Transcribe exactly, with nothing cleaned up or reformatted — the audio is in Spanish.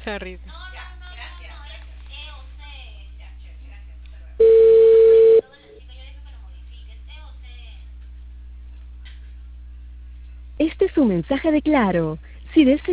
Mucha risa. Este es un mensaje de Claro. Si desea